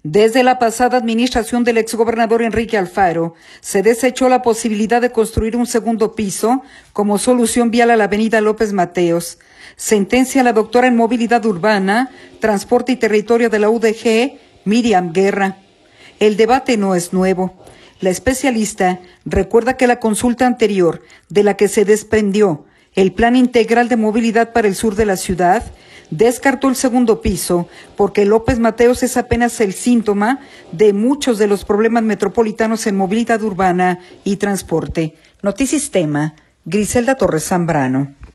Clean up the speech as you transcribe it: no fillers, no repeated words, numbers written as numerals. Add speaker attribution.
Speaker 1: Desde la pasada administración del exgobernador Enrique Alfaro, se desechó la posibilidad de construir un segundo piso como solución vial a la avenida López Mateos. Sentencia la doctora en Movilidad Urbana, Transporte y Territorio de la UDG, Miriam Guerra. El debate no es nuevo. La especialista recuerda que la consulta anterior, de la que se desprendió el Plan Integral de Movilidad para el sur de la ciudad, descartó el segundo piso porque López Mateos es apenas el síntoma de muchos de los problemas metropolitanos en movilidad urbana y transporte. Notisistema, Griselda Torres Zambrano.